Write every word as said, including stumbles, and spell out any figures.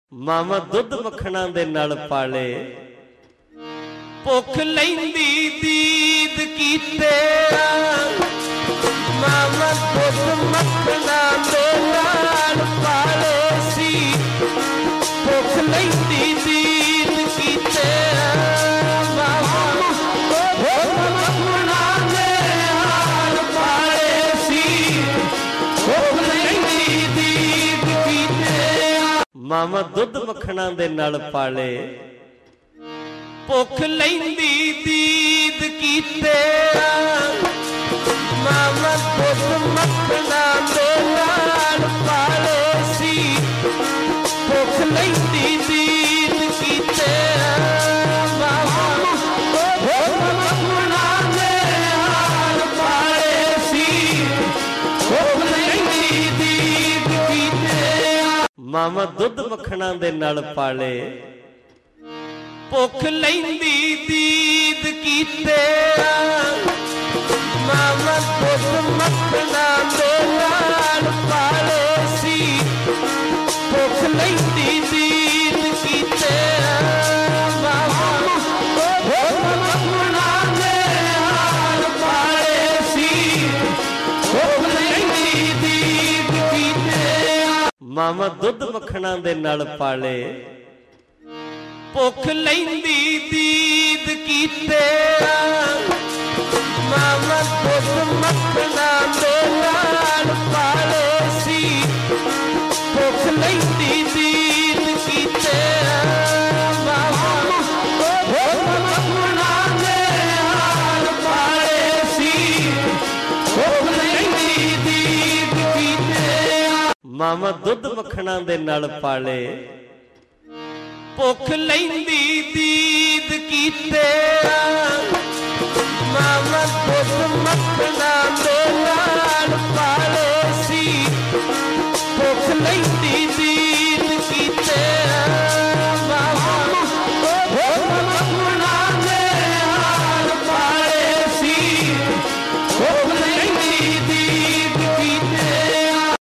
मामा दुध मखणा दे नाल पाले भुख लैंदी दीद कीते मामा दुध मखणा दे नाल पाले सी भुख लैंदी दीद कीते मामा दुध मखणा दे नाल पाले सी भुख लैंदी दीद कीते मामा दुध मखणा दे नाल पाले भुख लैंदी दीद कीते मामा दुध मखणा दे नाल पाले सी भुख लैंदी दीद कीते मामा दुध मखणा दे नाल पाले सी भुख लैंदी दीद कीते मामा दुध मखणा दे नाल पाले भुख लैंदी दीद कीते मामा दुध मखणा दे नाल पाले सी भुख लैंदी दीद कीते मामा दुध मखणा दे नाल पाले सी भुख लैंदी दीद कीते मामा दुध मखणा दे नाल पाले भुख लैंदी दीद कीते मामा दुध मखणा दे नाल पाले सी भुख लैंदी दीद कीते मामा दुध मखणा दे नाल पाले सी भुख लैंदी दीद कीते मामा दुध मखणा दे नाल पाले भुख लैंदी दीद कीते मामा दुध मखणा दे नाल पाले सी भुख लैंदी दीद